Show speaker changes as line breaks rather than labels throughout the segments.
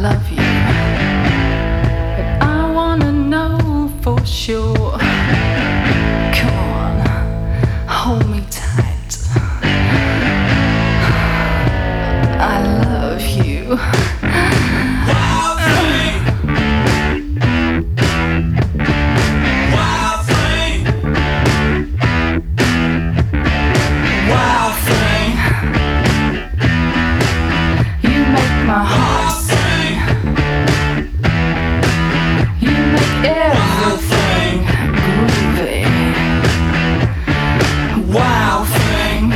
love you, but I wanna know for sure. Come on, hold me tight. I love you.
Wild thing. Wild thing.
Wild thing, you make my heart sing. You make everything groovy. Wild thing.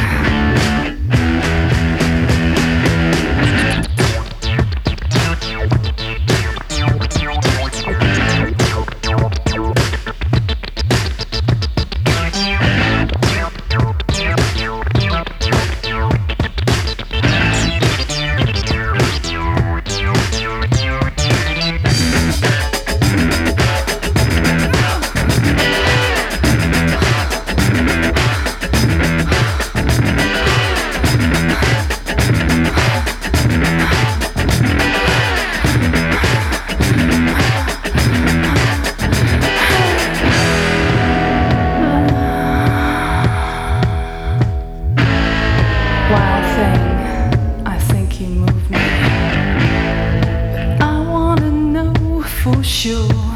Wild thing, I think you move me, but I wanna know for sure.